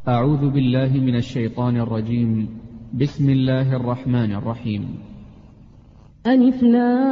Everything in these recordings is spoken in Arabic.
أعوذ بالله من الشيطان الرجيم. بسم الله الرحمن الرحيم. ألف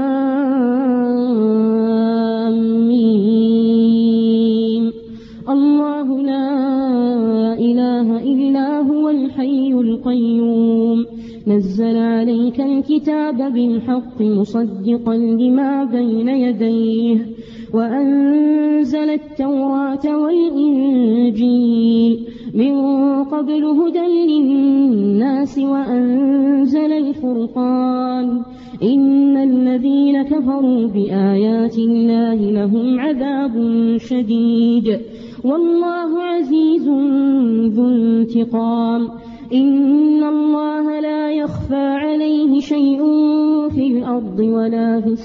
لام ميم. الله لا إله إلا هو الحي القيوم نزل عليك الكتاب بالحق مصدقا لما بين يديه وأنزل التوراة والإنجيل من قبل هدى للناس وأنزل الفرقان إن الذين كفروا بآيات الله لهم عذاب شديد والله عزيز ذو انتقام. إن الله لا يخفى عليه شيء في الأرض ولا في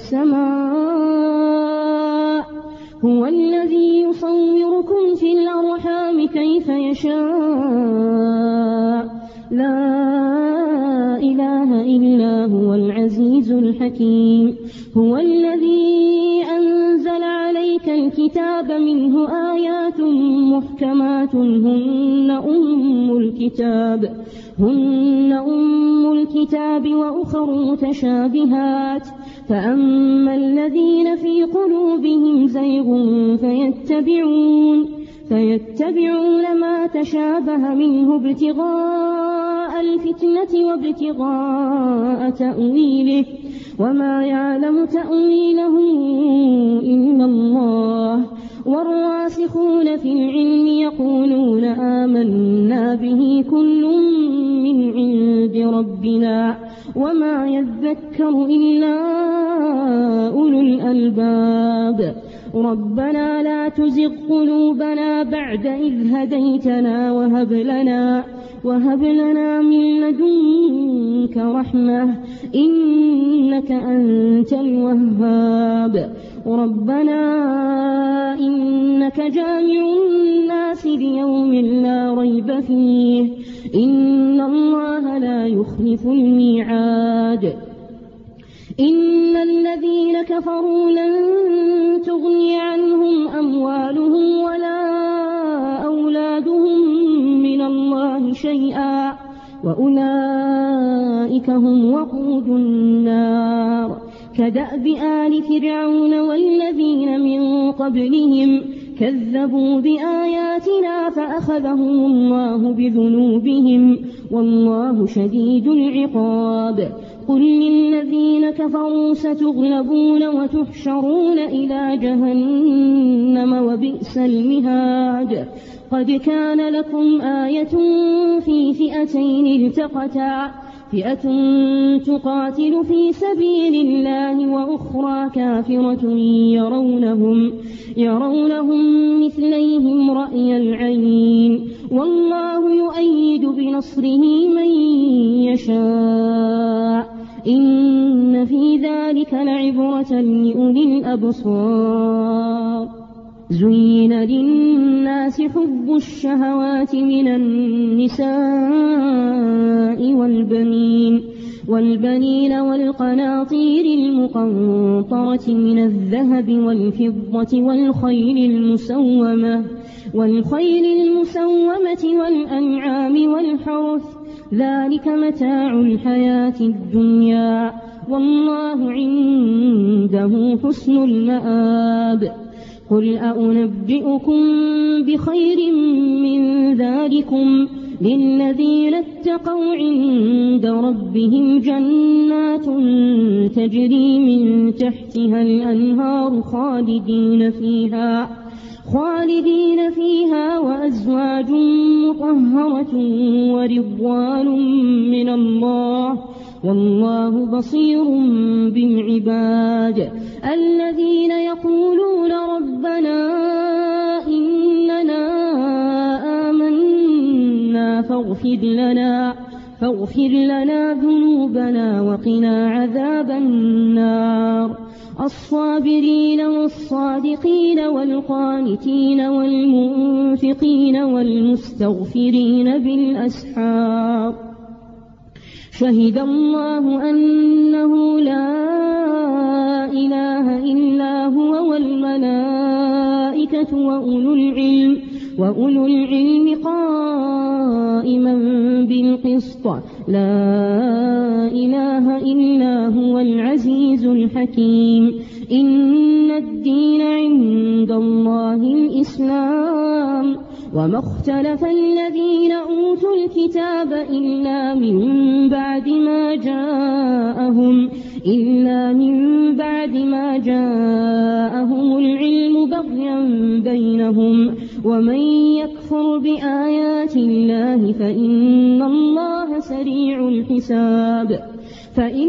السماء هو الذي يصوركم في الأرحام كيف يشاء لا إله إلا هو العزيز الحكيم. هو الذي أنزل عليك الكتاب منه آيات محكمات هن أم الكتاب وأخر متشابهات فأما الذين في قلوبهم زيغ فيتبعون ما تشابه منه ابتغاء الفتنة وابتغاء تأويله وما يعلم تأويله إلا الله والراسخون في العلم يقولون آمنا به كل من عند ربنا وما يذكر إلا أولو الألباب. ربنا لا تزغ قلوبنا بعد إذ هديتنا وهب لنا من لدنك رحمة إنك أنت الوهاب. ربنا إنك جامع الناس ليوم لا ريب فيه إن الله لا يخلف الميعاد. إن الذين كفروا لن تغني عنهم أموالهم ولا أولادهم من الله شيئا وأولئك هم وقود النار. كدأب آل فرعون والذين من قبلهم كذبوا بآياتنا فأخذهم الله بذنوبهم والله شديد العقاب. قل للذين كفروا ستغلبون وتحشرون إلى جهنم وبئس المهاد. قد كان لكم آية في فئتين التقتا فئة تقاتل في سبيل الله وأخرى كافرة يرونهم مثليهم رأي العين والله يؤيد بنصره من يشاء إن في ذلك لعبرة لأولي الأبصار. زين للناس حب الشهوات من النساء والبنين والقناطير المقنطرة من الذهب والفضة والخيل المسومة والأنعام والحرث ذلك متاع الحياة الدنيا والله عنده حسن المآب. قل أنبئكم بخير من ذلكم للذين اتقوا عند ربهم جنات تجري من تحتها الأنهار خالدين فيها وأزواج مطهرة ورضوان من الله والله بصير بالعباد. الذين يقولون ربنا إننا آمنا فاغفر لنا ذنوبنا وقنا عذاب النار. الصابرين والصادقين والقانتين والمنفقين والمستغفرين بالأسحار. شهد الله أنه لا إله إلا هو والملائكة وأولو العلم قائما القسط لا إله إلا هو العزيز الحكيم إن الدين عند الله الإسلام وما اختلف الذين أوتوا الكتاب إلا من بعد ما جاءهم العلم بغيا بينهم ومن يكفر بآيات الله فإن الله سريع الحساب فإن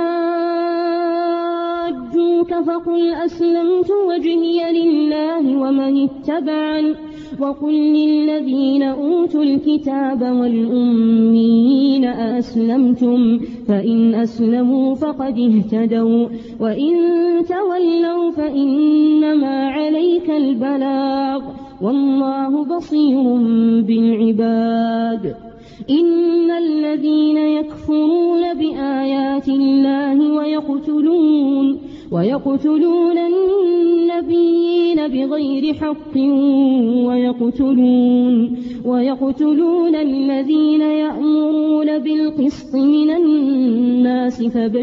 حاجوك فقل أسلمت وجهي لله ومن اتبعني وقل للذين أوتوا الكتاب والأميين أسلمتم فإن أسلموا فقد اهتدوا وإن تولوا فإنما عليك البلاغ والله بصير بالعباد إن الذين يكفرون بآيات الله ويقتلون النبيين بغير حق ويقتلون الذين يأمرون بالقسط من الناس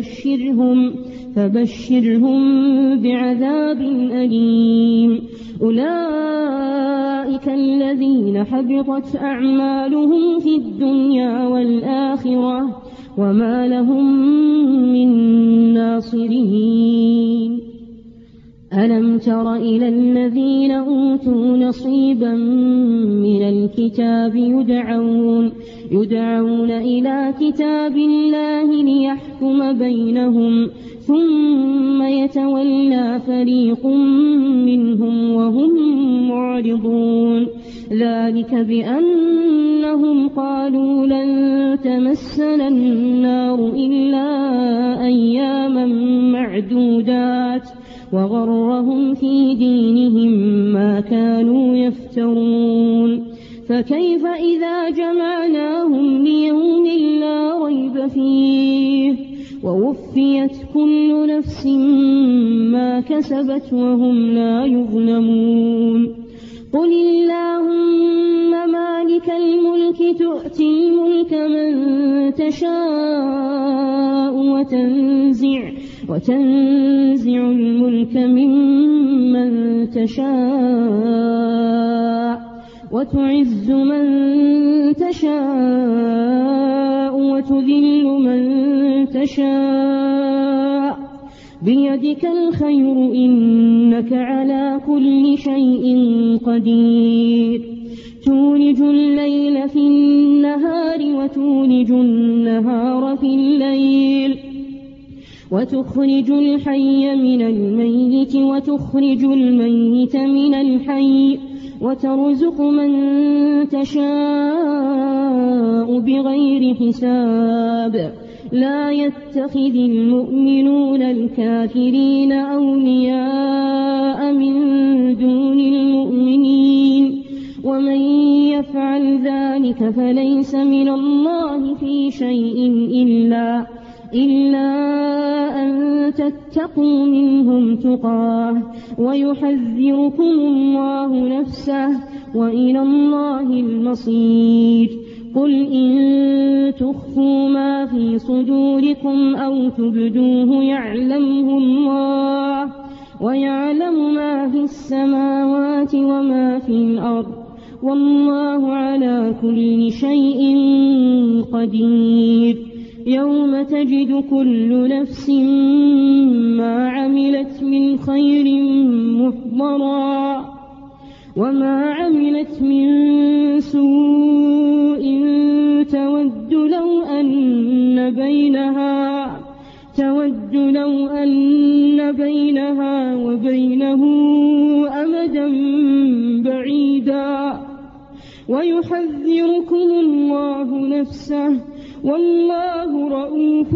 فبشرهم بعذاب أليم أولئك الذين حبطت أعمالهم في الدنيا والآخرة وما لهم من ناصرين ألم تر إلى الذين أوتوا نصيبا من الكتاب يدعون إلى كتاب الله ليحكم بينهم ثم يتولى فريق منهم وهم معرضون ذلك بأنهم قالوا لن تمسنا النار إلا أياما معدودات وغرهم في دينهم ما كانوا يفترون فكيف إذا جمعناهم ليوم لا ريب فيه ووفيت كل نفس ما كسبت وهم لا يظلمون قل اللهم مالك الملك تؤتي الملك من تشاء وتنزع الملك ممن تشاء وتعز من تشاء وتذل من تشاء بيدك الخير إنك على كل شيء قدير تولج الليل في النهار وتولج النهار في الليل وتخرج الحي من الميت وتخرج الميت من الحي وترزق من تشاء بغير حساب لا يتخذ المؤمنون الكافرين أولياء من دون المؤمنين ومن يفعل ذلك فليس من الله في شيء إلا أن تتقوا منهم تقاه ويحذركم الله نفسه وإلى الله المصير قل إن تخفوا ما في صدوركم أو تبدوه يعلمه الله ويعلم ما في السماوات وما في الأرض والله على كل شيء قدير يوم تجد كل نفس ما عملت من خير محضرا وما عملت من سوء تود لو أن بينها وبينه أمدا بعيدا ويحذركم الله نفسه والله رؤوف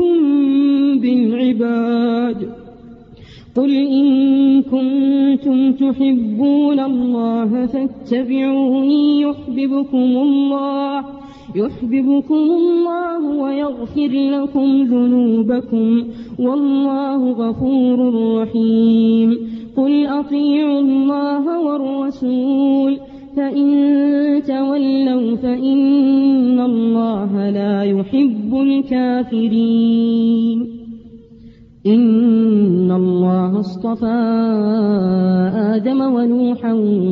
بالعباد قل إن كنتم تحبون الله فاتبعوني يحببكم الله ويغفر لكم ذنوبكم والله غفور رحيم قل أطيعوا الله والرسول فإن تولوا فإن الله لا يحب الكافرين. إن الله اصطفى آدم ونوحا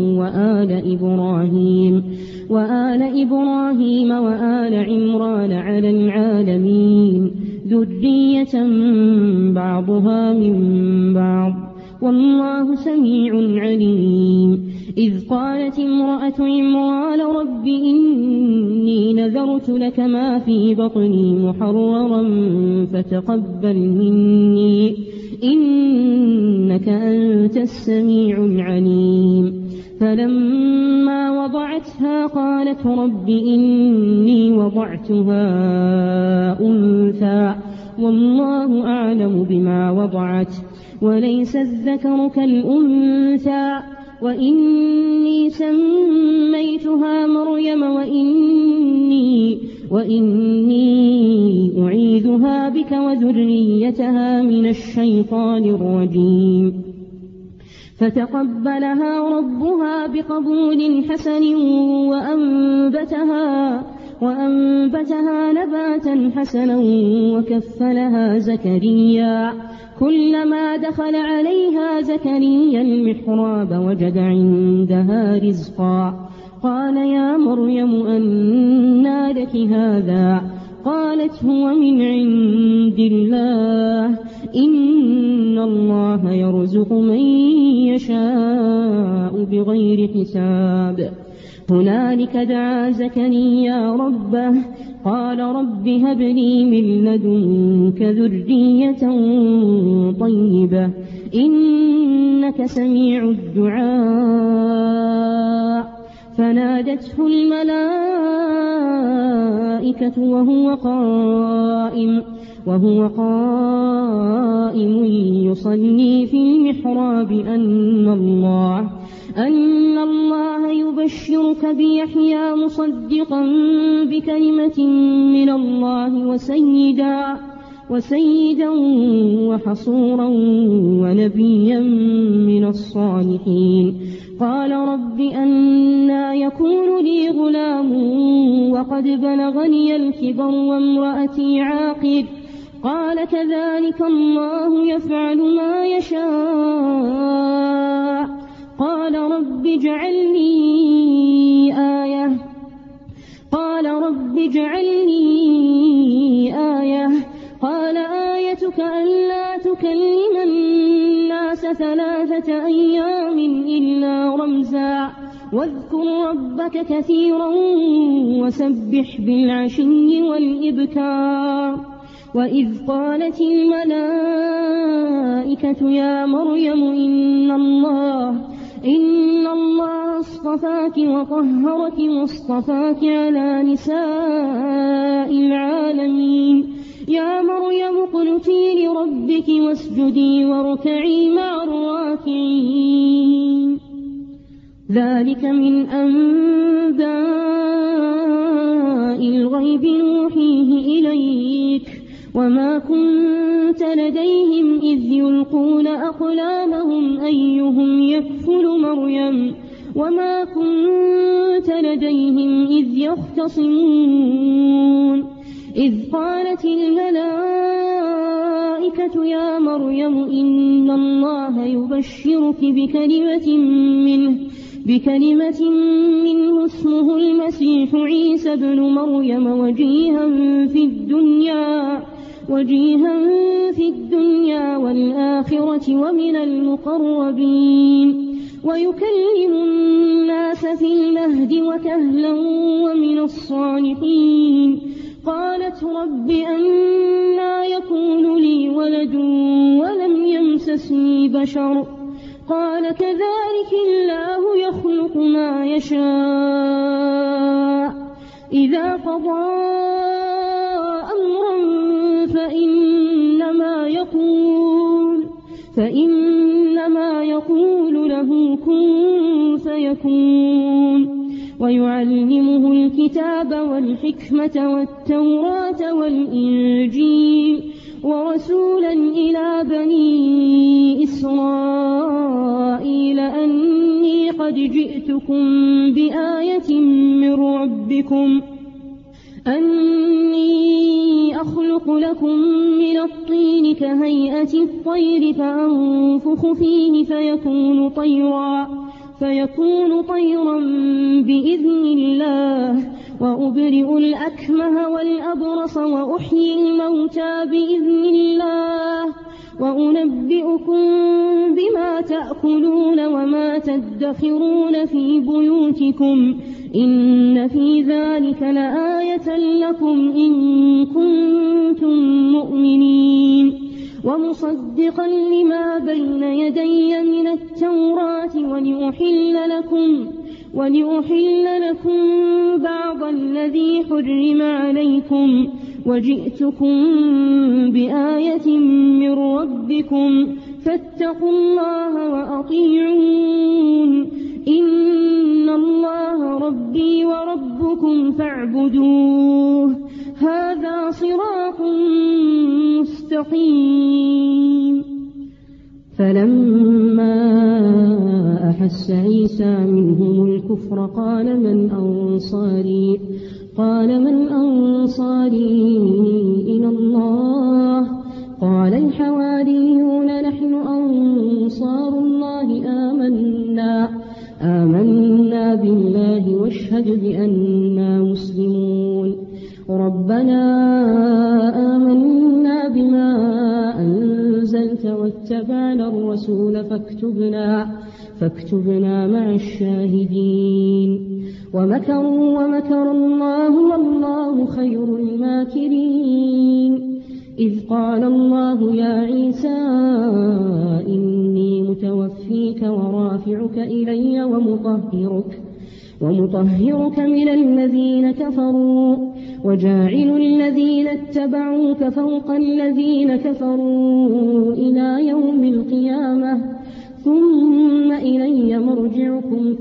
وآل إبراهيم وآل عمران على العالمين ذرية بعضها من بعض والله سميع عليم. إذ قالت امرأة عمران رب إني نذرت لك ما في بطني محررا فتقبل مني إنك أنت السميع العليم. فلما وضعتها قالت رب إني وضعتها أنثى والله أعلم بما وضعت وليس الذكر كالأنثى وإني سميتها مريم وإني أعيذها بك وذريتها من الشيطان الرجيم. فتقبلها ربها بقبول حسن وأنبتها نباتا حسنا وكفلها زكريا. كلما دخل عليها زكريا المحراب وجد عندها رزقا قال يا مريم أنى لك هذا؟ قالت هو من عند الله إن الله يرزق من يشاء بغير حساب. هنالك دعا زكريا ربه قال رب هب لي من لدنك ذرية طيبة إنك سميع الدعاء. فنادته الملائكة وهو قائم يصلي في المحراب أن الله يبشرك بيحيى مصدقا بكلمة من الله وسيدا وحصورا ونبيا من الصالحين. قال رب أنى يكون لي غلام وقد بلغني الكبر وامرأتي عاقر؟ قال كذلك الله يفعل ما يشاء. قال رب اجعل لي آية. قال آيتك ألا تكلم الناس 3 أيام إلا رمزا واذكر ربك كثيرا وسبح بالعشي والإبكار. وإذ قالت الملائكة يا مريم إن الله اصطفاك وطهرك واصطفاك على نساء العالمين. يا مريم اقنتي لربك واسجدي واركعي مع الراكعين. ذلك من أنباء الغيب نوحيه إليك وما كنت لديهم إذ يلقون أقلامهم أيهم يكفل مريم وما كنت لديهم إذ يختصمون. إذ قالت الملائكة يا مريم إن الله يبشرك بكلمة منه اسمه المسيح عيسى ابن مريم وجيها في الدنيا والآخرة ومن المقربين ويكلم الناس في المهد وكهلا ومن الصالحين. قالت رب أنى يكون لي ولد ولم يمسسني بشر؟ قال كذلك الله يخلق ما يشاء إذا قضى أمرا فإنما يقول له كن فيكون. ويعلمه الكتاب والحكمة والتوراة والإنجيل ورسولا إلى بني إسرائيل أني قد جئتكم بآية من ربكم أني أخلق لكم من الطين كهيئة الطير فأنفخ فيه فيكون طيرا بإذن الله وأبرئ الأكمه والأبرص وأحيي الموتى بإذن الله وأنبئكم بما تأكلون وما تدخرون في بيوتكم إن في ذلك لآية لكم إن كنتم مؤمنين ومصدقا لما بين يدي من التوراة ولأحل لكم بعض الذي حرم عليكم وجئتكم بآية من ربكم فاتقوا الله وأطيعون إن الله ربي وربكم فاعبدوه هذا صراط مستقيم. فلما أحس عيسى منهم الكفر قال من أنصاري إلى الله قال الحواريون نحن أنصار الله آمنا بالله واشهد بأننا مسلمون ربنا آمنا بما أنزلت واتبعنا الرسول فاكتبنا مع الشاهدين ومكر الله والله خير الماكرين إذ قال الله يا عيسى إني متوفيك ورافعك إلي ومطهرك من الذين كفروا وجاعل الذين اتبعوك فوق الذين كفروا إلى يوم القيامة ثم إلي مرجعكم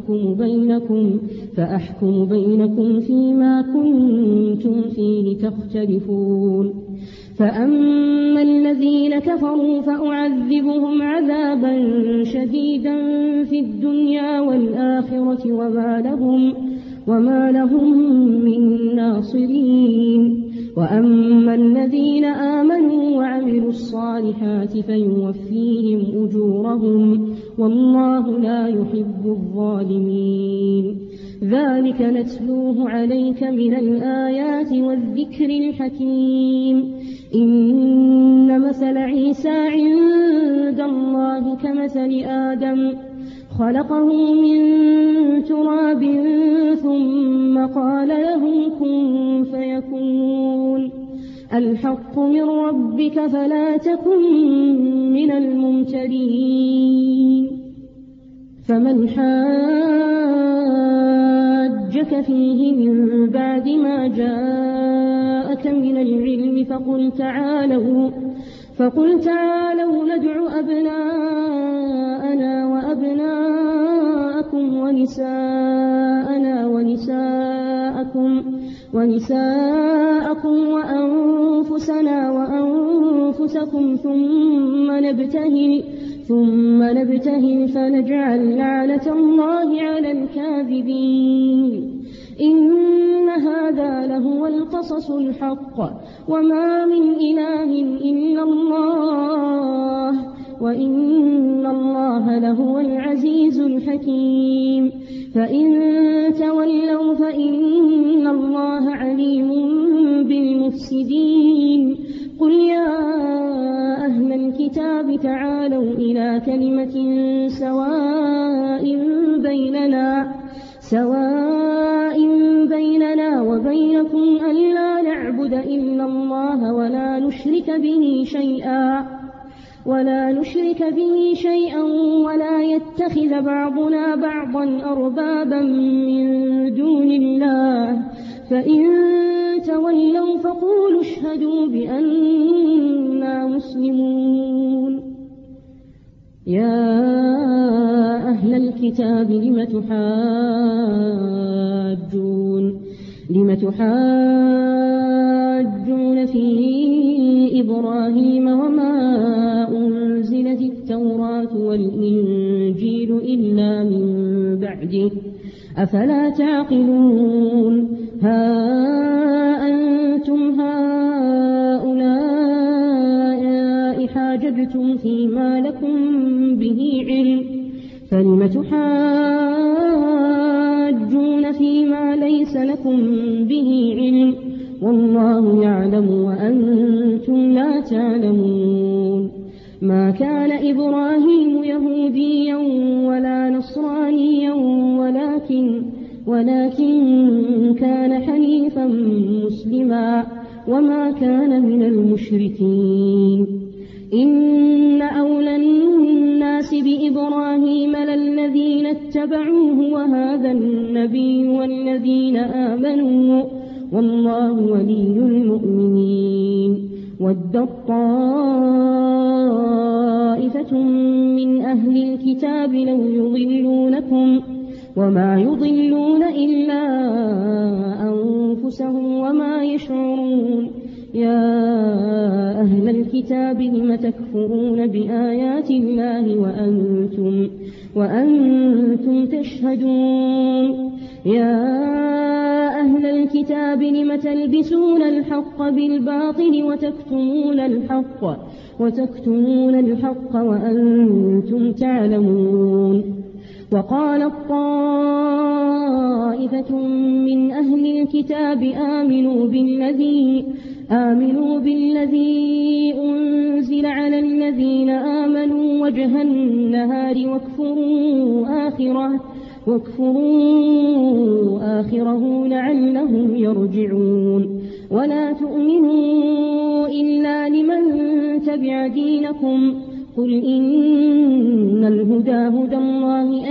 فأحكم بينكم فيما كنتم فيه تختلفون فأما الذين كفروا فأعذبهم عذابا شديدا في الدنيا والآخرة وما لهم من ناصرين وأما الذين آمنوا وعملوا الصالحات فيوفيهم أجورهم والله لا يحب الظالمين ذلك نتلوه عليك من الآيات والذكر الحكيم إن مثل عيسى عند الله كمثل آدم خلقه من تراب ثم قال له كن فيكون الحق من ربك فلا تكن من الممترين فمن حاجك فيه من بعد ما جاءك من العلم فقل تعالوا ندع أبناءنا وأبناءكم ونساءكم وأنفسنا وأنفسكم ثم نبتهل فنجعل لعنة الله على الكاذبين إن هذا لهو القصص الحق وما من إله إلا الله وإن الله لهو العزيز الحكيم فإن تولوا فإن الله عليم بالمفسدين قل يا أهل الكتاب تعالوا إلى كلمة سواء بيننا وبينكم ألا نعبد إلا الله ولا نشرك به شيئا ولا يتخذ بعضنا بعضا أربابا من دون الله فإن تولوا فقولوا اشهدوا بأننا مسلمون يا أهل الكتاب لم تحاجون تحاجون في إبراهيم وما أنزلت التوراة والإنجيل إلا من بعده أفلا تعقلون ها أنتم هؤلاء حاججتم فيما لكم به علم فلم تحاجون فيما ليس لكم به علم والله يعلم وأنتم لا تعلمون ما كان إبراهيم يهوديا ولا نصرانيا ولكن كان حنيفا مسلما وما كان من المشركين إن أولى الناس بإبراهيم للذين اتبعوه وهذا النبي والذين آمنوا والله ولي المؤمنين ودت طائفة من أهل الكتاب لو يضلونكم وما يضلون إلا أنفسهم وما يشعرون يا أهل الكتاب لم تكفرون بآيات الله وأنتم تشهدون يا أهل الكتاب لم تلبسون الحق بالباطل وتكتمون الحق وأنتم تعلمون وقالت طائفة من أهل الكتاب آمنوا بالذي أنزل على الذين آمنوا وجه النهار واكفروا آخره لعلهم يرجعون ولا تؤمنوا إلا لمن تبع دينكم قل إن الهدى هدى الله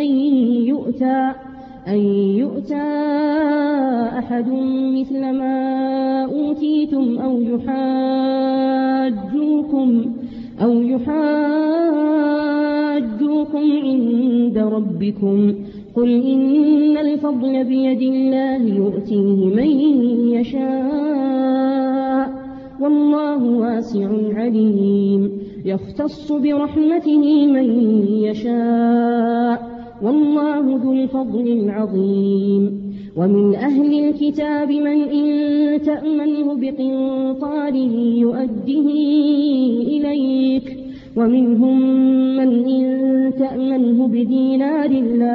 أن يؤتى أحد مثل ما أوتيتم أو يحاجوكم عند ربكم قل إن الفضل بيد الله يؤتيه من يشاء والله واسع عليم يختص برحمته من يشاء والله ذو الفضل العظيم ومن أهل الكتاب من إن تأمنه بقنطاره يؤده إليك ومنهم من إن تأمنه بدينار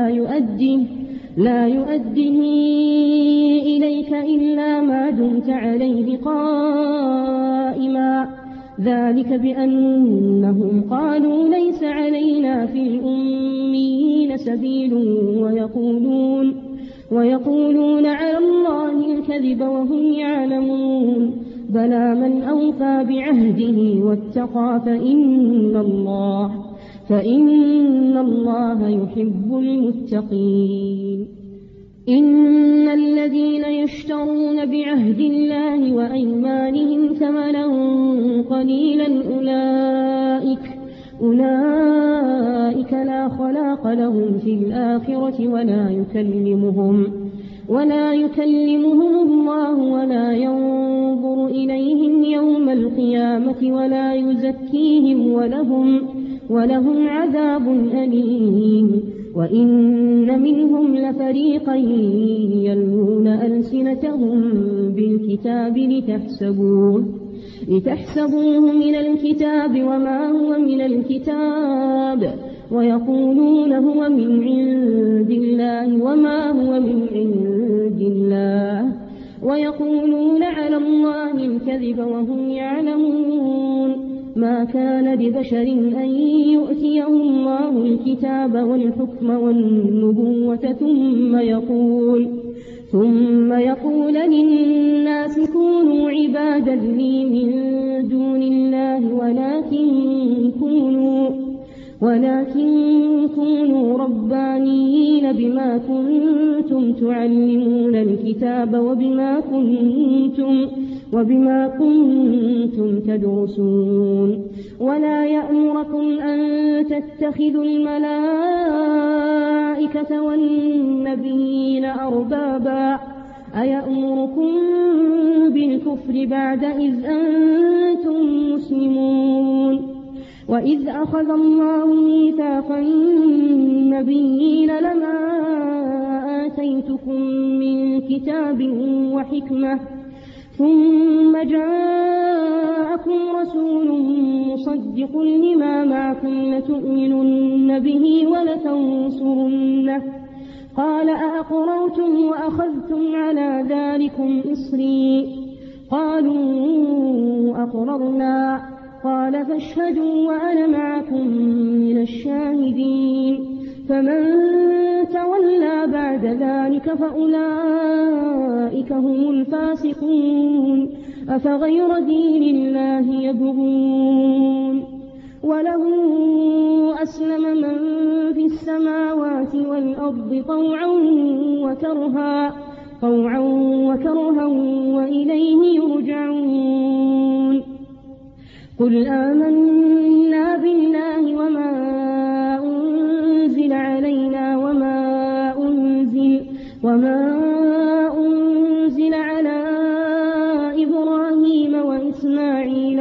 لا يؤده إليك إلا ما دمت عليه قائما ذلك بأنهم قالوا ليس علينا في الأميين سبيل ويقولون على الله الكذب وهم يعلمون بلى من أوفى بعهده واتقى فإن الله يحب المتقين إن الذين يشترون بعهد الله وأيمانهم ثمنا قليلا أولئك لا خلاق لهم في الآخرة ولا يكلمهم الله ولا ينظر إليهم يوم القيامة ولا يزكيهم ولهم عذاب أليم وإن منهم لفريقا يلوون ألسنتهم بالكتاب لتحسبوه من الكتاب وما هو من الكتاب ويقولون هو من عند الله وما هو من عند الله ويقولون على الله الكذب وهم يعلمون ما كان لبشر أن يؤتيه الله الكتاب والحكم والنبوة ثم يقول للناس كونوا عبادا لي من دون الله ولكن كونوا ربانيين بما كنتم تعلمون الكتاب وبما كنتم تدرسون ولا يأمركم أن تتخذوا الملائكة والنبيين أربابا أيأمركم بالكفر الكفر بعد إذ أنتم مسلمون وإذ أخذ الله ميثاق النبيين لما آتيتكم من كتاب وحكمة ثم جاءكم رسول مصدق لما معكم لتؤمنن به ولتنصرنه قال أأقررتم وأخذتم على ذلكم إصري قالوا أقررنا قال فاشهدوا وأنا معكم من الشاهدين فمن تولى بعد ذلك فأولئك هم الفاسقون أفغير دين الله يبغون وله أسلم من في السماوات والأرض طوعا وكرها وإليه يرجعون قل آمنا بالله وما أنزل علينا وما أنزل على إبراهيم وإسماعيل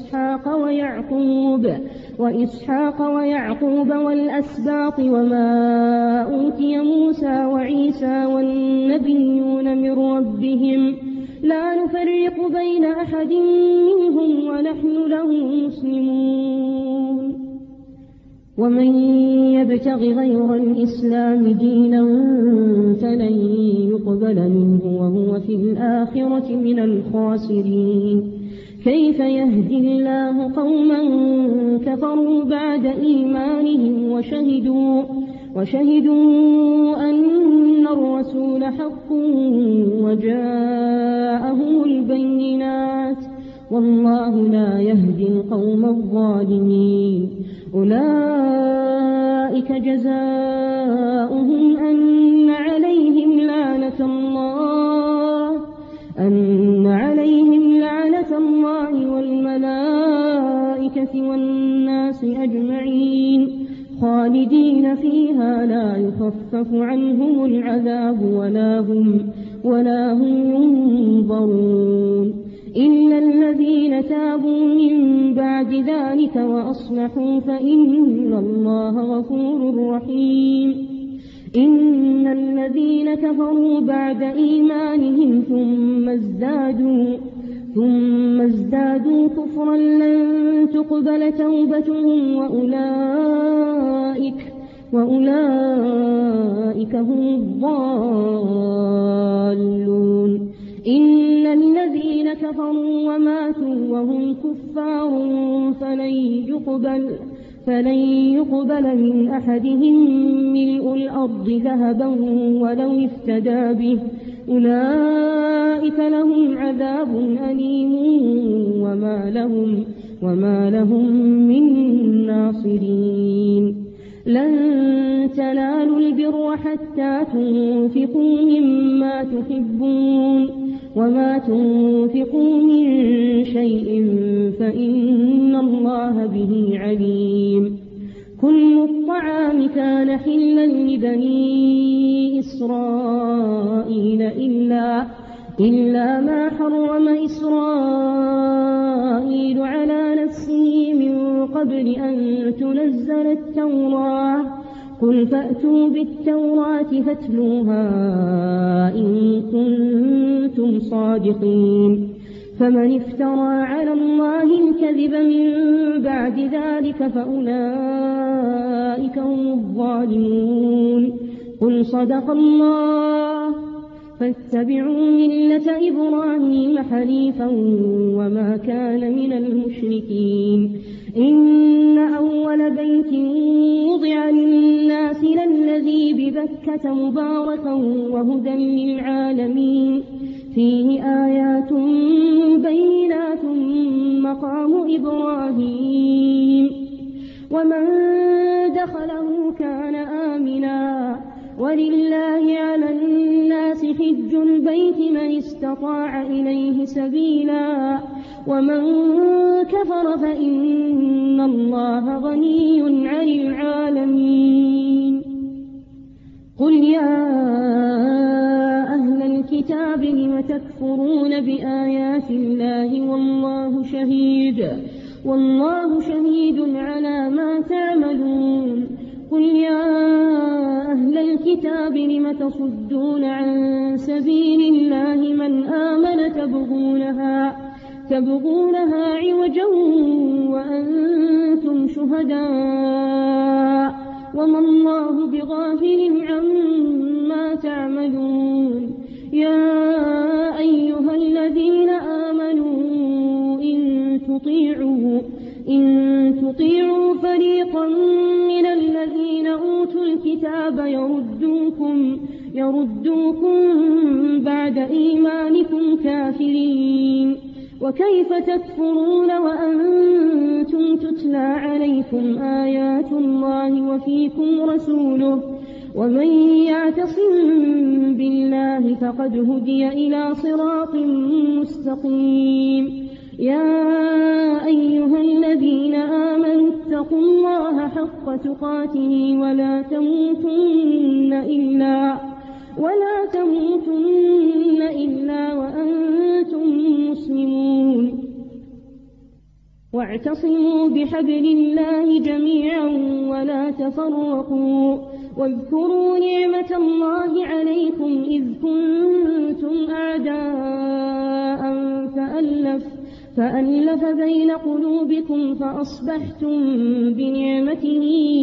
وإسحاق ويعقوب والأسباط وما أوتي موسى وعيسى والنبيون من ربهم لا نفرق بين أحد منهم ونحن له مسلمون ومن يبتغ غير الإسلام دينا فلن يقبل منه وهو في الآخرة من الخاسرين كيف يهدي الله قوما كفروا بعد إيمانهم وشهدوا أن الرسول حق وجاءهم البينات والله لا يهدي القوم الظالمين أولئك جزاؤهم أن عليهم لعنة الله والملائكة والناس أجمعين خالدين فيها لا يخفف عنهم العذاب ولا هم ينظرون إلا الذين تابوا من بعد ذلك وأصلحوا فإن الله غفور رحيم إن الذين كفروا بعد إيمانهم ثم ازدادوا كفرا لن تقبل توبتهم وأولئك هم الضالون إن الذين كفروا وماتوا وهم كفار فلن يقبل من أحدهم ملء الأرض ذهبا ولو افتدى به أولئك لهم عذاب أليم وما لهم من ناصرين لن تنالوا البر حتى تنفقوا مما تحبون وما تنفقوا من شيء فإن الله به عليم كل الطعام كان حلا لبني إسرائيل إلا ما حرم إسرائيل على نفسه من قبل أن تنزل التوراة قل فأتوا بالتوراة فاتلوها إن كنتم صادقين فمن افترى على الله الكذب من بعد ذلك فأولئك هم الظالمون قل صدق الله فاتبعوا ملة إبراهيم حنيفا وما كان من المشركين إن أول بيت وضع للناس للذي ببكة مباركا وهدى للعالمين فيه آيات بينات مقام إبراهيم ومن دخله كان آمنا ولله على الناس حج البيت من استطاع إليه سبيلا ومن كفر فإن الله غني عن العالمين قل يا أهل الكتاب الكتاب لم تكفرون بآيات الله والله شهيد على ما تعملون قل يا أهل الكتاب لم تصدون عن سبيل الله من آمن تبغونها عوجا وأنتم شهداء وما الله بغافل عما تعملون يا أيها الذين آمنوا إن تطيعوا فريقا من الذين أوتوا الكتاب يردوكم بعد إيمانكم كافرين وكيف تكفرون وأنتم تتلى عليكم آيات الله وفيكم رسوله ومن يعتصم بالله فقد هدي إلى صراط مستقيم يا أيها الذين آمنوا اتقوا الله حق تقاته ولا تموتن إلا وأنتم مسلمون واعتصموا بحبل الله جميعا ولا تفرقوا واذكروا نعمة الله عليكم إذ كنتم أعداء فألف بين قلوبكم فأصبحتم بنعمته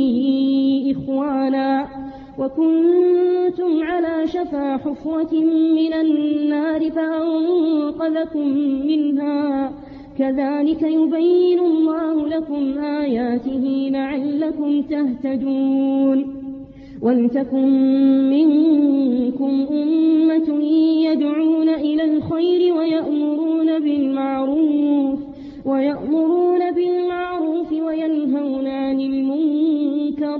إخوانا وكنتم على شفا حفرة من النار فأنقذكم منها كذلك يبين الله لكم آياته لعلكم تهتدون ولتكن منكم أمة يدعون إلى الخير ويأمرون بالمعروف وينهون عن المنكر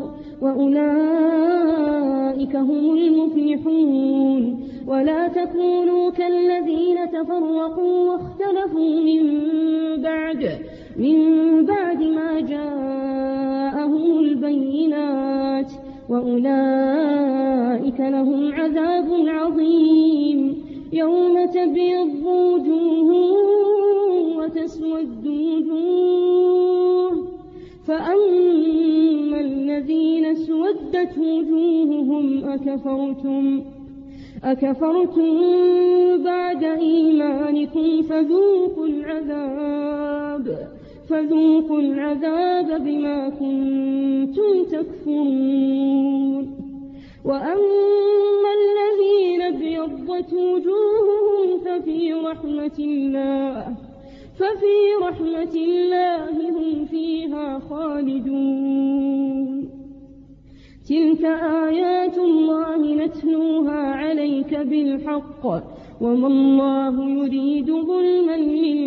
وأولئك هم المفلحون ولا تكونوا كالذين تفرقوا واختلفوا من بعد ما جاءهم البينات وأولئك لهم عذاب عظيم يوم تبيض وجوه وتسود وجوه فأما الذين اسودت وجوههم أكفرتم بعد إيمانكم فذوقوا العذاب بما كنتم تكفرون وأما الذين ابيضت وجوههم ففي رحمة الله هم فيها خالدون تلك آيات الله نتلوها عليك بالحق وما الله يريد ظلما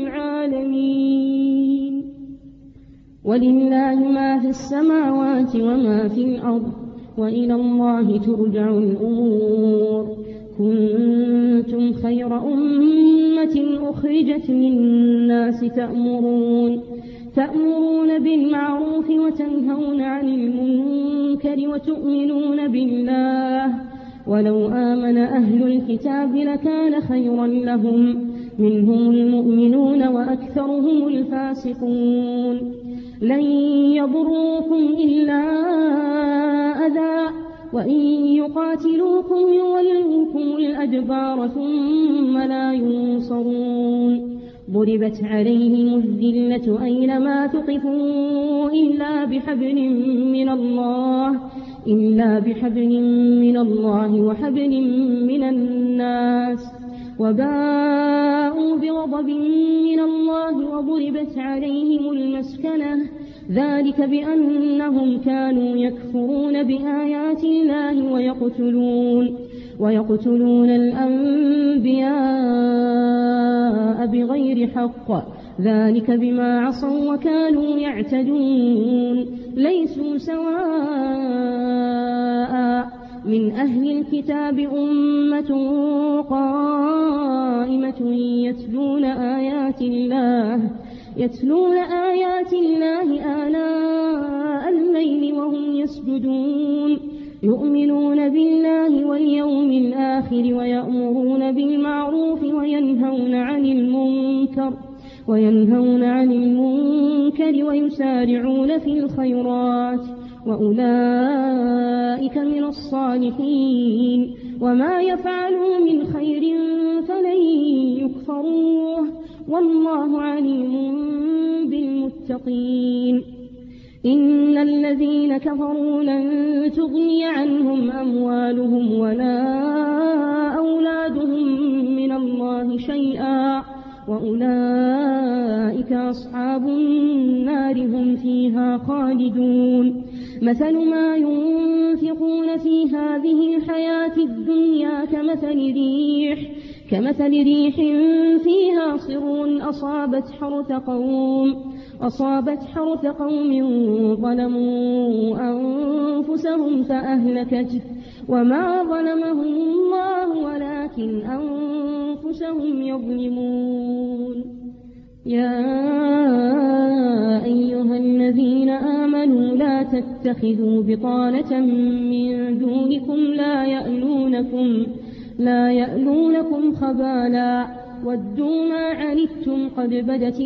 للعالمين ولله ما في السماوات وما في الأرض وإلى الله ترجع الأمور كنتم خير أمة أخرجت للناس تأمرون بالمعروف وتنهون عن المنكر وتؤمنون بالله ولو آمن أهل الكتاب لكان خيرا لهم منهم المؤمنون وأكثرهم الفاسقون لن يضروكم إلا أذى وإن يقاتلوكم يولوكم الأدبار ثم لا ينصرون ضربت عليهم الذلة أينما ثقفوا إلا بحبل من الله وحبل من الناس وباءوا بغضب من الله وضربت عليهم المسكنة ذلك بأنهم كانوا يكفرون بآيات الله ويقتلون الأنبياء بغير حق ذلك بما عصوا وكانوا يعتدون ليسوا سواء من أهل الكتاب أمة قائمة يتلون آيات الله آناء الليل وهم يسجدون يؤمنون بالله واليوم الآخر ويأمرون بالمعروف وينهون عن المنكر ويسارعون في الخيرات وأولئك من الصالحين وما يفعلوا من خير فلن يكفروه والله عليم بالمتقين. إن الذين كفروا لن تغني عنهم أموالهم ولا أولادهم من الله شيئا وأولئك أصحاب النار هم فيها خالدون. مثل ما ينفقون في هذه الحياة الدنيا كمثل ريح فيها صر أصابت حرث قوم ظلموا أنفسهم فأهلكته وما ظلمهم الله ولكن أنفسهم يظلمون. يا أيها الذين آمنوا لا تتخذوا بطانة من دونكم لا يألونكم خبالا ودوا ما عنتم قد بدت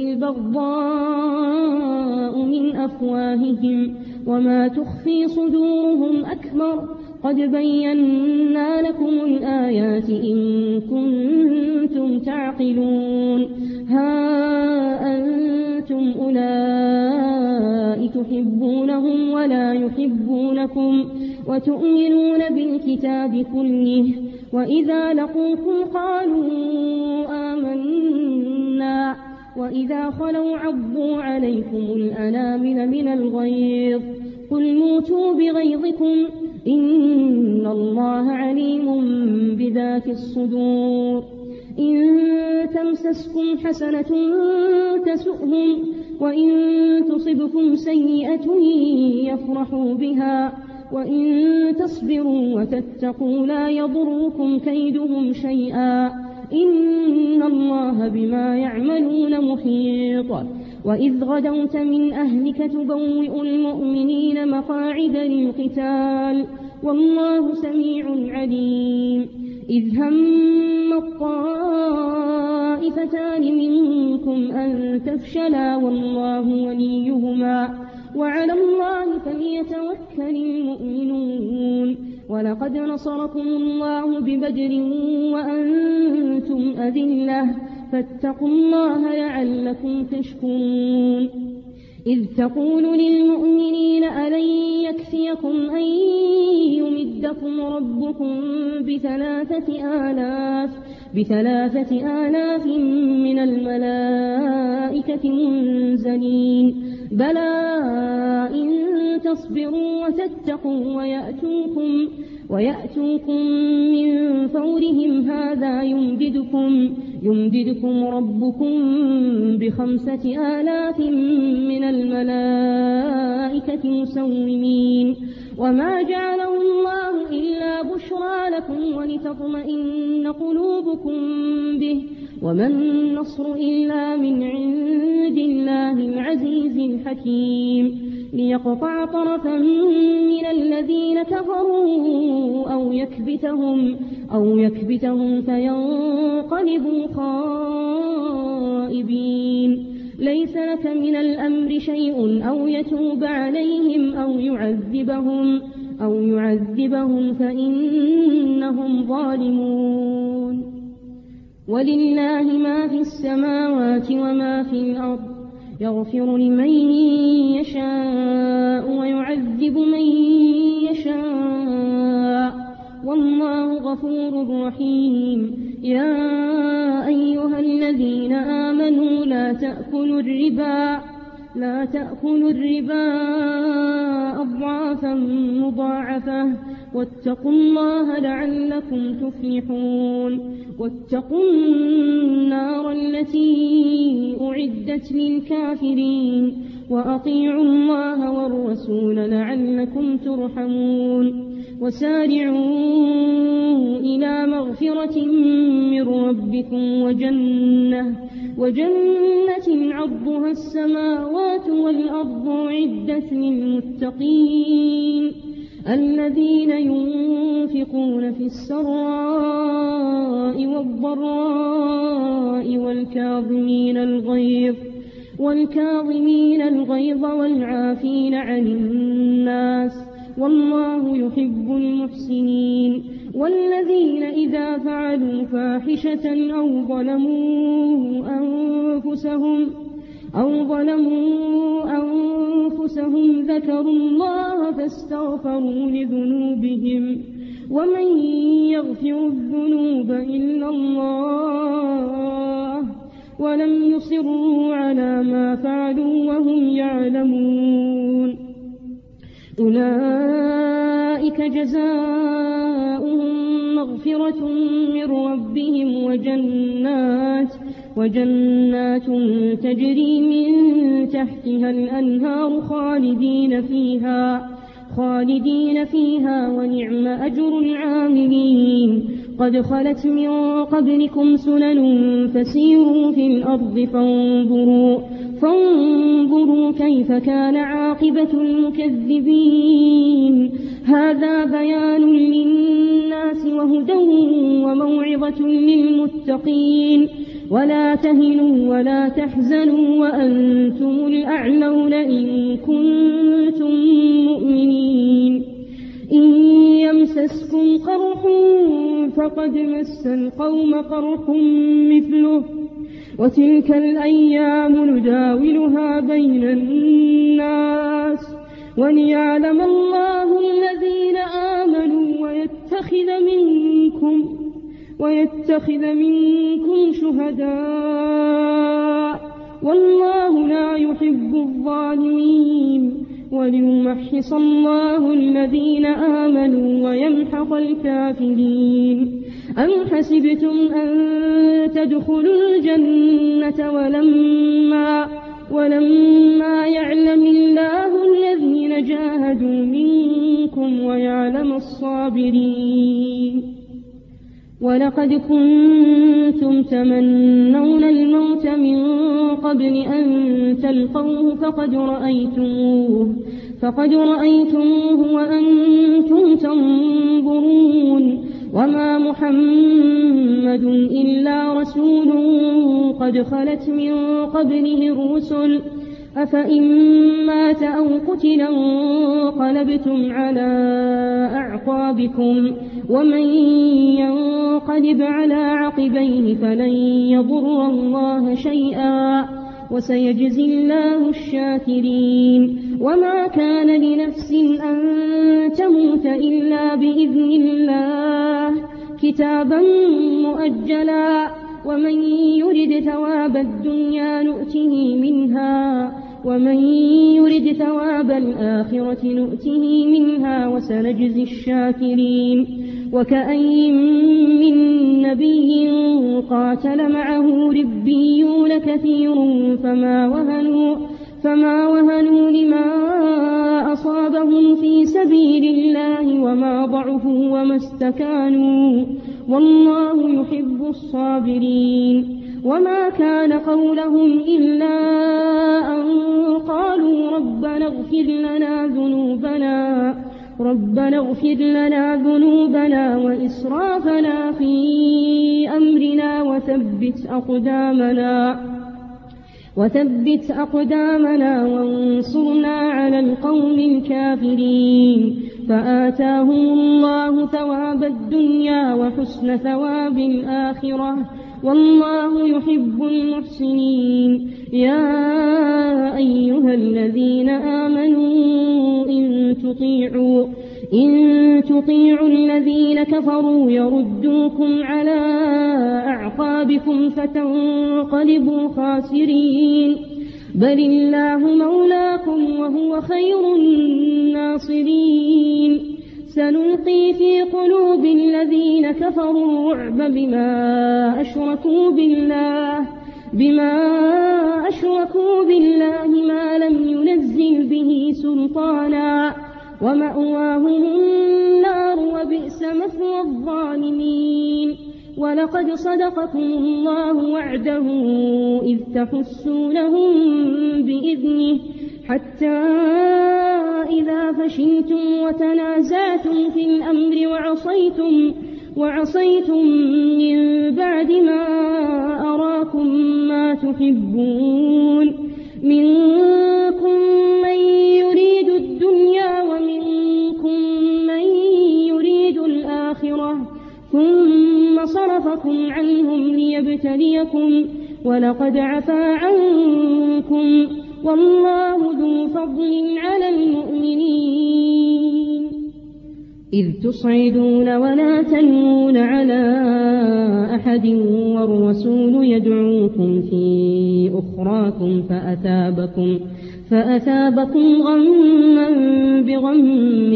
البغضاء من أفواههم وما تخفي صدورهم أكبر قد بينا لكم الآيات إن كنتم تعقلون. ها أنتم أولئك تحبونهم ولا يحبونكم وتؤمنون بالكتاب كله وإذا لقوكم قالوا آمنا وإذا خلوا عضوا عليكم الأنامل من الغيظ قل موتوا بغيظكم إن الله عليم بذات الصدور. إن تمسسكم حسنة تسؤهم وإن تصبكم سيئة يفرحوا بها وإن تصبروا وتتقوا لا يضركم كيدهم شيئا إن الله بما يعملون محيط. وإذ غدوت من أهلك تبوئ المؤمنين مقاعد للقتال والله سميع عليم. إذ هم الطائفتان منكم أن تفشلا والله وليهما وعلى الله فليتوكل المؤمنون. ولقد نصركم الله ببدر وأنتم أذلة فاتقوا الله لعلكم تشكرون. إذ تقول للمؤمنين ألن يكفيكم أن يمدكم ربكم ب3,000 من الملائكة منزلين بلى إن تصبروا وتتقوا ويأتوكم من فورهم هذا يمددكم ربكم ب5,000 من الملائكة مسومين وما جعله الله إلا بشرى لكم ولتطمئن قلوبكم به وما النصر إلا من عند الله العزيز الحكيم. ليقطع طرفا من الذين كفروا أو يكبتهم فينقلبوا خائبين. ليس لك من الأمر شيء أو يتوب عليهم أو يعذبهم فإنهم ظالمون. ولله ما في السماوات وما في الأرض يغفر لمن يشاء ويعذب من يشاء والله غفور رحيم. يا أيها الذين آمنوا لا تأكلوا الربا أضعافا مضاعفة واتقوا الله لعلكم تفلحون. واتقوا النار التي أعدت للكافرين وأطيعوا الله والرسول لعلكم ترحمون. وسارعوا إلى مغفرة من ربكم وجنة عرضها السماوات والأرض أعدت للمتقين الذين ينفقون في السراء والضراء والكاظمين الغيظ والعافين عن الناس والله يحب المحسنين والذين إذا فعلوا فاحشة أو ظلموا أنفسهم ذكروا الله فاستغفروا لذنوبهم ومن يغفر الذنوب إلا الله ولم يصروا على ما فعلوا وهم يعلمون أولئك جزاؤهم مغفرة من ربهم وجنات تجري من تحتها الأنهار خالدين فيها ونعم أجر العاملين قد خلت من قبلكم سنن فسيروا في الأرض فانظروا كيف كان عاقبة المكذبين هذا بيان للناس وهدى وموعظة للمتقين ولا تهنوا ولا تحزنوا وأنتم الأعلون إن كنتم مؤمنين إن يمسسكم قرح فقد مس القوم قرح مثله وتلك الأيام نداولها بين الناس وليعلم الله الذين آمنوا ويتخذ منكم شهداء والله لا يحب الظالمين وليمحص الله الذين آمنوا ويمحق الكافرين أم حسبتم أن تدخلوا الجنة ولما يعلم الله الذين جاهدوا منكم ويعلم الصابرين ولقد كنتم تمنون الموت من قبل أن تلقوه فقد رأيتموه وأنتم تنظرون وما محمد إلا رسول قد خلت من قبله الرسل أفإن مات أو قتلا انقلبتم على أعقابكم ومن ينقلب على عقبيه فلن يضر الله شيئا وسيجزي الله الشاكرين وما كان لنفس أن تموت إلا بإذن الله كتابا مؤجلا ومن يرد ثواب الدنيا نؤته منها ومن يرد ثواب الآخرة نؤته منها وسنجزي الشاكرين وكأين من نبي قاتل معه ربيون كثير فما وهنوا لما أصابهم في سبيل الله وما ضعفوا وما استكانوا والله يحب الصابرين وما كان قولهم إلا أن قالوا ربنا اغفر لنا ذنوبنا وإسرافنا في أمرنا وثبت أقدامنا وانصرنا على القوم الكافرين فآتاهم الله ثواب الدنيا وحسن ثواب الآخرة والله يحب المحسنين يا أيها الذين آمنوا إن تطيعوا الذين كفروا يردوكم على أعقابكم فتنقلبوا خاسرين بل الله مولاكم وهو خير الناصرين سنلقي في قلوب الذين كفروا الرعب بما أشركوا بالله ما لم ينزل به سلطانا ومأواهم النار وبئس مثوى الظالمين ولقد صدقكم الله وعده إذ تحسونهم بإذنه حتى إذا فشلتم وتنازعتم في الأمر وعصيتم من بعد ما أراكم ما تحبون منكم من يريد الدنيا ومنكم من يريد الآخرة ثم صرفكم عنهم ليبتليكم ولقد عفا عنكم والله ذو فضل على المؤمنين إذ تصعدون ولا تلوون على أحد والرسول يدعوكم في أخراكم فأثابكم غما بغم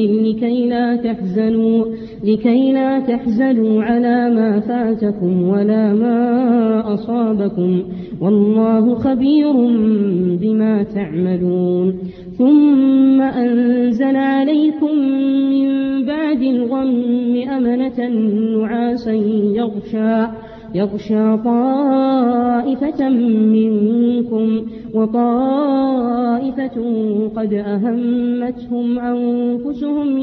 لكي لا تحزنوا على ما فاتكم ولا ما أصابكم والله خبير بما تعملون ثم أنزل عليكم من بعد الغم أمنة نعاسا يغشى طائفة منكم وطائفة قد أهمتهم أنفسهم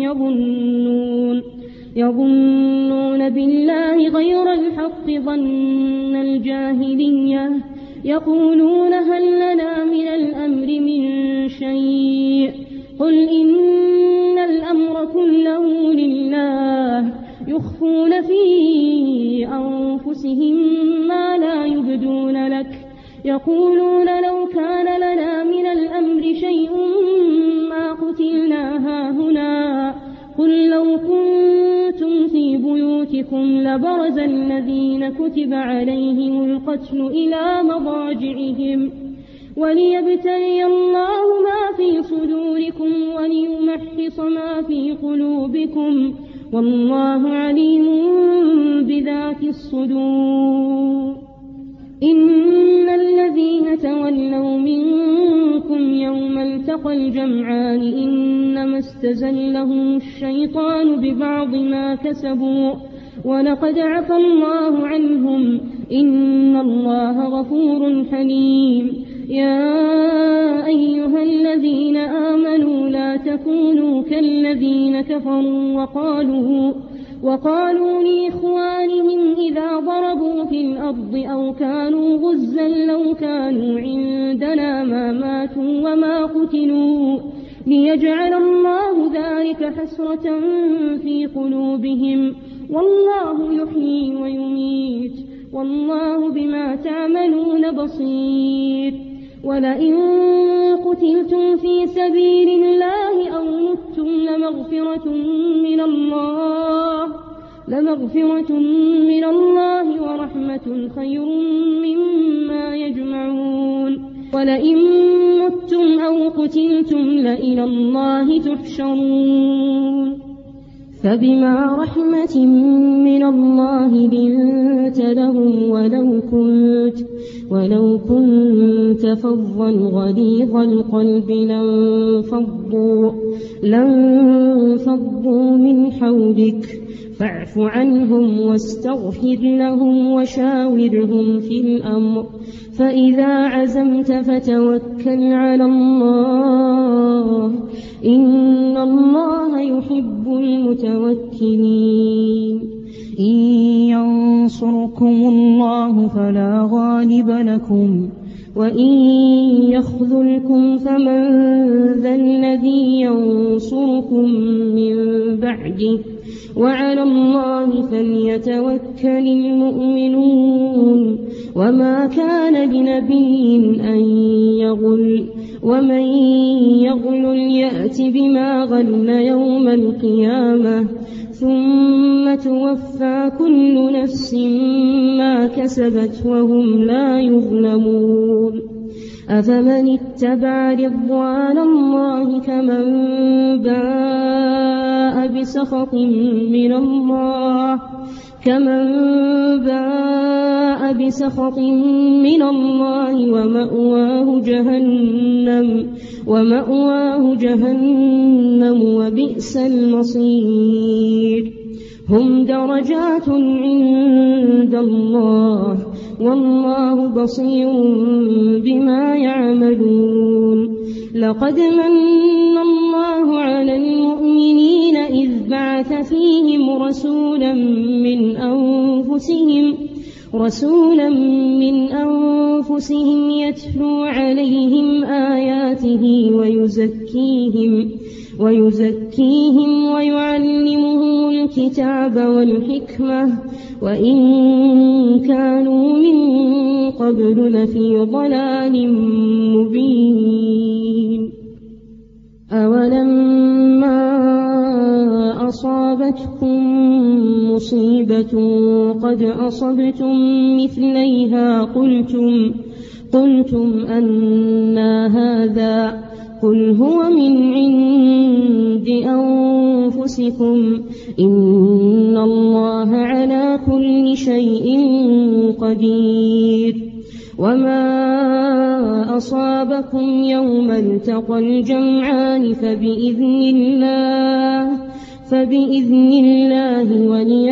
يظنون بالله غير الحق ظن الجاهلية يقولون هل لنا من الأمر من شيء قل إن الأمر كله لله يخفون في أنفسهم ما لا يبدون لك يقولون لو كان لنا من الأمر شيء ما قتلنا هاهنا قل لو كنتم في بيوتكم لبرز الذين كتب عليهم القتل إلى مضاجعهم وليبتلي الله ما في صدوركم وليمحص ما في قلوبكم والله عليم بذات الصدور إن الذين تولوا منكم يوم التقى الجمعان إنما استزلهم الشيطان ببعض ما كسبوا ولقد عفا الله عنهم إن الله غفور حليم يا أيها الذين آمنوا لا تكونوا كالذين كفروا وقالوا لإخوانهم إذا ضربوا في الأرض أو كانوا غزا لو كانوا عندنا ما ماتوا وما قتلوا ليجعل الله ذلك حسرة في قلوبهم والله يحيي ويميت والله بما تعملون بصير ولئن قتلتم في سبيل الله أو متم لمغفرة من الله ورحمة خير مما يجمعون ولئن متم أو قتلتم لإلى الله تحشرون فبما رحمة من الله لنت لهم ولو كنت فظا غليظ القلب لانفضوا من حولك فاعف عنهم واستغفر لهم وشاورهم في الأمر فإذا عزمت فتوكل على الله إن الله يحب المتوكلين إن ينصركم الله فلا غالب لكم وإن يخذلكم فمن ذا الذي ينصركم من بعده وعلى الله فليتوكل المؤمنون وما كان لنبي أن يغل ومن يغل يأت بما غل يوم القيامة ثم توفى كل نفس ما كسبت وهم لا يظلمون أفمن اتبع رضوان الله كمن باء بسخط من الله ومأواه جهنم وبئس المصير هم درجات عند الله والله بصير بما يعملون لقد من الله على المؤمنين إذ بعث فيهم رسولا من أنفسهم يتلو عليهم آياته ويزكيهم ويعلمهم الكتاب والحكمة وإن كانوا من قبل لفي ضلال مبين. أولما أصابتكم مصيبة قد أصبتم مثليها قلتم أنى هذا قل هو من عند أنفسكم إن الله على كل شيء قدير. وما أصابكم يوم التقى الجمعان فبإذن الله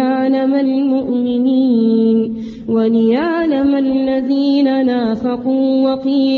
وليعلم الذين نافقوا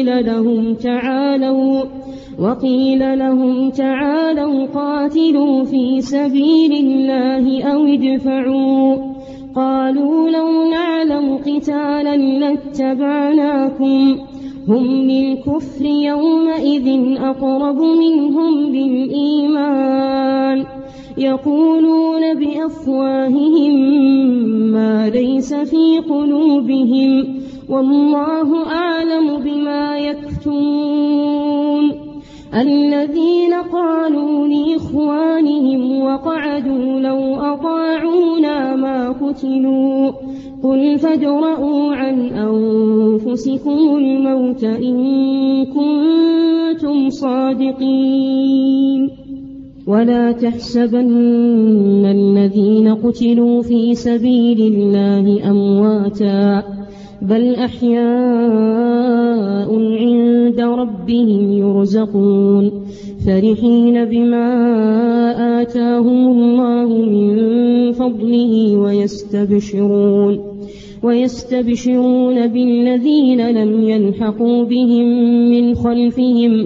وقيل لهم تعالوا قاتلوا في سبيل الله أو ادفعوا قالوا لو نعلم قتالا لاتبعناكم هم للكفر يومئذ أقرب منهم للإيمان يقولون بأفواههم ما ليس في قلوبهم والله أعلم بما يكتمون. الذين قالوا لإخوانهم وقعدوا لو أطاعونا ما قتلوا قل فادرءوا عن أنفسكم الموت إن كنتم صادقين. ولا تحسبن الذين قتلوا في سبيل الله أمواتا بل أحياء عند ربهم يرزقون فرحين بما آتاهم الله من فضله ويستبشرون بالذين لم يلحقوا بهم من خلفهم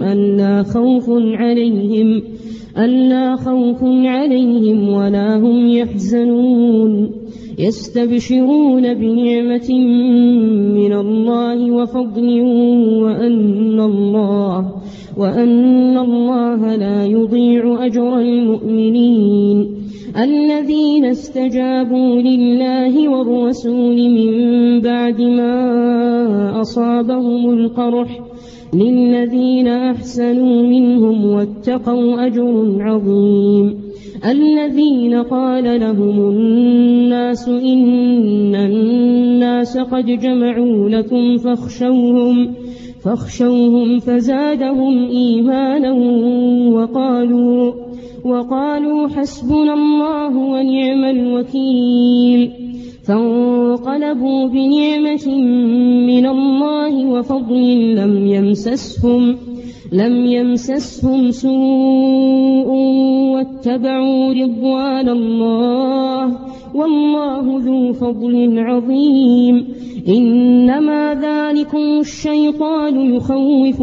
ألا خوف عليهم ولا هم يحزنون يستبشرون بنعمة من الله وفضل وأن الله لا يضيع أجر المؤمنين. الذين استجابوا لله والرسول من بعد ما أصابهم القرح للذين أحسنوا منهم واتقوا أجر عظيم. الذين قال لهم الناس إن الناس قد جمعوا لكم فاخشوهم فزادهم إيمانا وقالوا حسبنا الله ونعم الوكيل. فانقلبوا بنعمة من الله وفضل لم يمسسهم سوء واتبعوا رضوان الله والله ذو فضل عظيم. إنما ذلكم الشيطان يخوف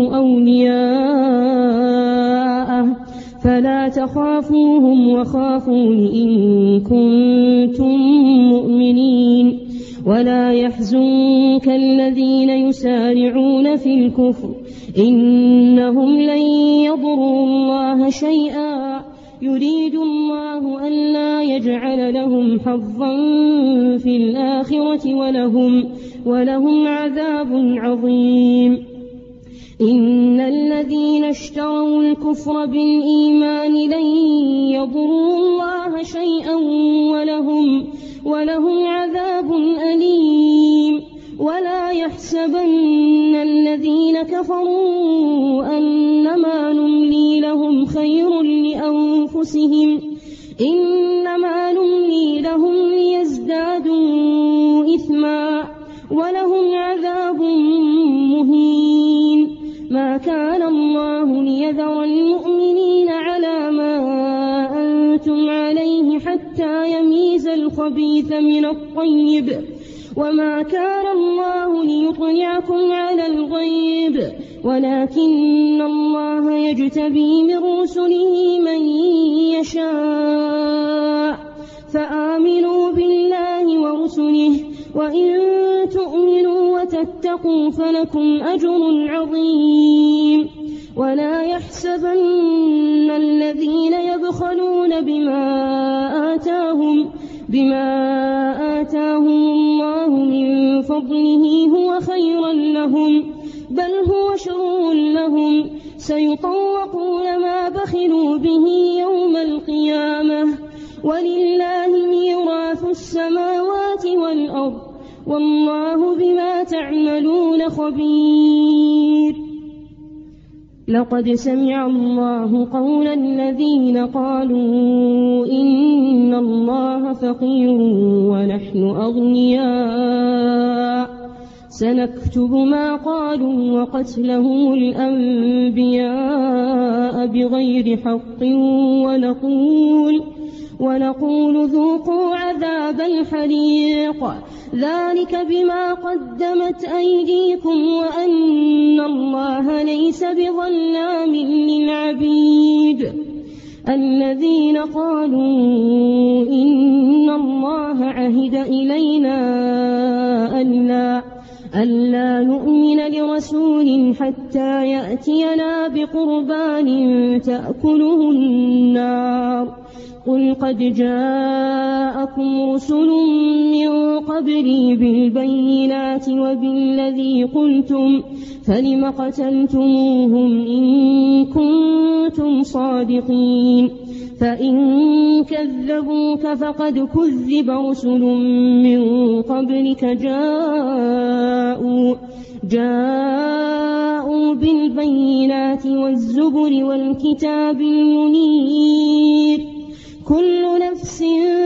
أولياءه فلا تخافوهم وخافون إن كنتم مؤمنين. ولا يحزنك الذين يسارعون في الكفر إنهم لن يضروا الله شيئا يريد الله ألا يجعل لهم حظا في الآخرة ولهم عذاب عظيم. إن الذين اشتروا الكفر بالإيمان لن يضروا الله شيئا ولهم عذاب أليم. ولا يحسبن الذين كفروا أنما نملي لهم خير لأنفسهم إنما نملي لهم ليزدادوا إثما ولهم عذاب مهين. ما كان الله ليذر المؤمنين على ما أنتم عليه حتى يميز الخبيث من الطيب وما كان الله ليطلعكم على الغيب ولكن الله يجتبي من رسله من يشاء فآمنوا بالله ورسله وإن تؤمنوا وتتقوا فلكم أجر عظيم ولا يحسبن الذين يبخلون بما آتاهم الله من فضله هو خيرا لهم بل هو شر لهم سيطوقون ما بخلوا به يوم القيامة ولله ميراث السماوات والأرض والله بما تعملون خبير. لقد سمع الله قول الذين قالوا إن الله فقير ونحن أغنياء سنكتب ما قالوا وقتلهم الأنبياء بغير حق ونقول ذوقوا عذاب الحريق ذلك بما قدمت أيديكم وأن الله ليس بظلام للعبيد. الذين قالوا إن الله عهد إلينا ألا نؤمن لرسول حتى يأتينا بقربان تأكله النار قل قد جاءكم رسل من قبلي بالبينات وبالذي قلتم فلم قتلتموهم إن كنتم صادقين فإن كذبوك فقد كذب رسل من قبلك جاءوا بالبينات والزبر والكتاب المنير كل نفس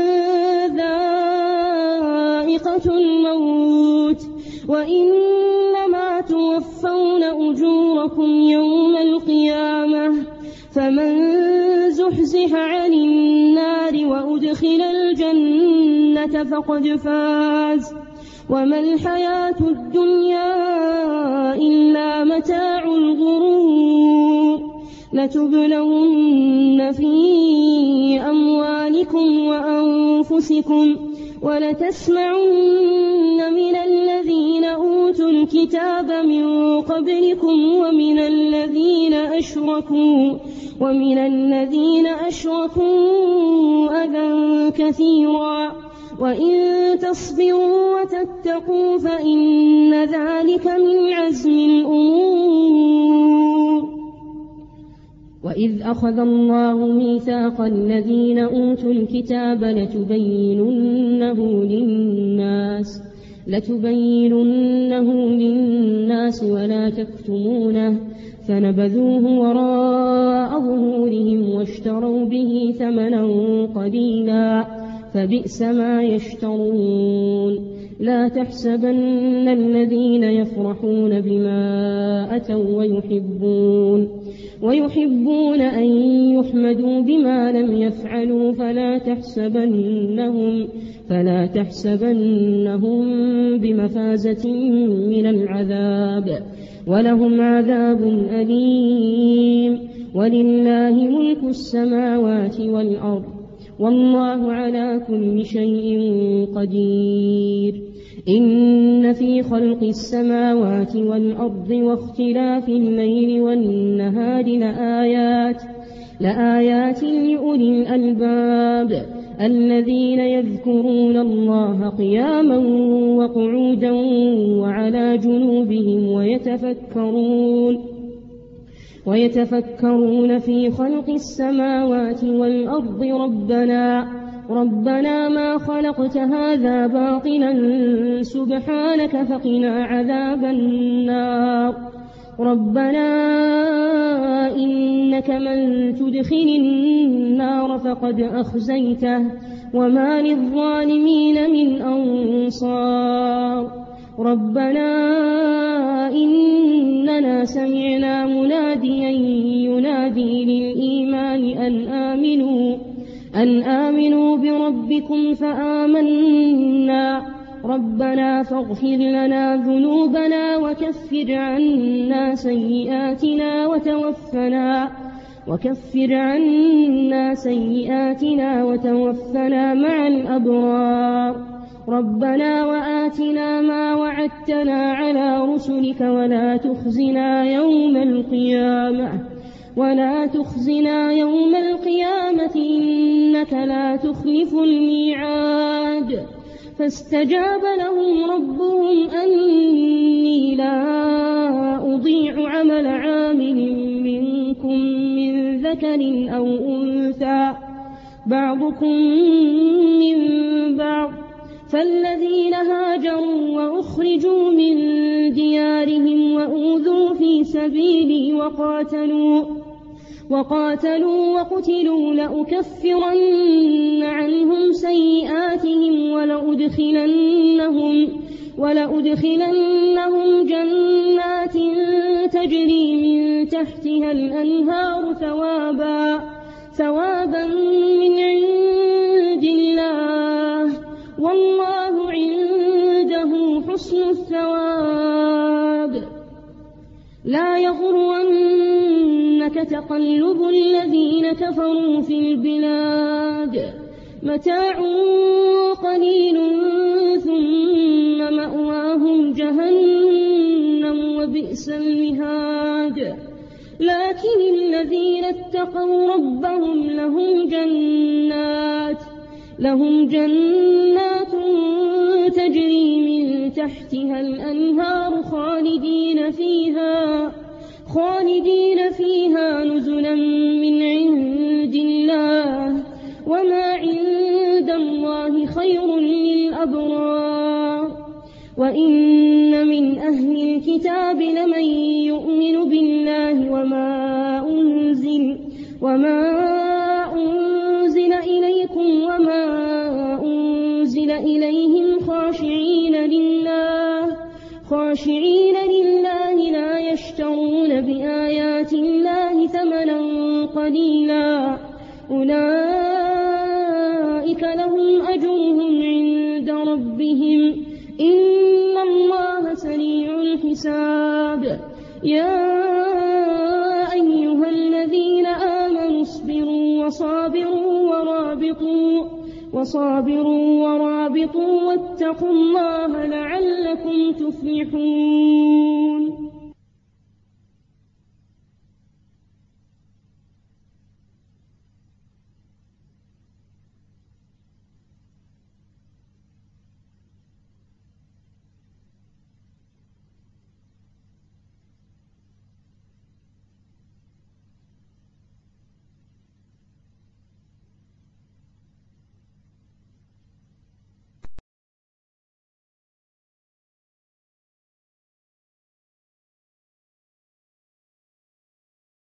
ذائقة الموت وإنما توفون أجوركم يوم القيامة فمن زحزح عن النار وأدخل الجنة فقد فاز وما الحياة الدنيا إلا متاع الغرور. لتبلون في أموالكم وأنفسكم ولتسمعن من الذين أوتوا الكتاب من قبلكم ومن الذين أشركوا أذى كثيرا وإن تصبروا وتتقوا فإن ذلك من عزم الأمور. وإذ أخذ الله ميثاق الذين أوتوا الكتاب لتبيننه للناس ولا تكتمونه فنبذوه وراء ظهورهم واشتروا به ثمنا قليلا فبئس ما يشترون. لا تحسبن الذين يفرحون بما أتوا ويحبون أن يحمدوا بما لم يفعلوا فلا تحسبنهم بمفازة من العذاب ولهم عذاب أليم. ولله ملك السماوات والأرض والله على كل شيء قدير. إن في خلق السماوات والأرض واختلاف الليل والنهار لآيات لأولي الألباب الذين يذكرون الله قياما وقعودا وعلى جنوبهم ويتفكرون في خلق السماوات والأرض ربنا ما خلقت هذا باطلا سبحانك فقنا عذاب النار. ربنا إنك من تدخل النار فقد أخزيته وما للظالمين من أنصار. ربنا إننا سمعنا مناديا ينادي للإيمان أن آمنوا بربكم فآمنا. ربنا فاغفر لنا ذنوبنا وكفر عنا سيئاتنا وتوفنا مع الأبرار. ربنا وآتنا ما وعدتنا على رسلك ولا تخزنا يوم القيامة إنك لا تخلف الميعاد. فاستجاب لهم ربهم أني لا أضيع عمل عامل منكم من ذكر أو أنثى بعضكم من بعض، فالذين هاجروا وأخرجوا من ديارهم وأوذوا في سبيلي وقاتلوا وقتلوا لأكفرن عنهم سيئاتهم ولأدخلنهم جنات تجري من تحتها الأنهار ثوابا من عند الله، والله عنده حسن الثواب. لا يغرنك تقلب الذين كفروا في البلاد، متاع قليل ثم مأواهم جهنم وبئس المهاد. لكن الذين اتقوا ربهم لهم جنات تجري من تحتها الأنهار خالدين فيها نزلا من عند الله، وما عند الله خير للأبرار. وإن من أهل الكتاب لمن يؤمن بالله وما أنزل إليكم وما أنزل إليهم خاشعين لله لا يشترون بآيات الله ثمنا قليلا، أولئك لهم أجرهم عند ربهم إن الله سريع الحساب. يا أيها الذين آمنوا اصبروا وصابروا ورابطوا واتقوا الله لعلكم تفلحون.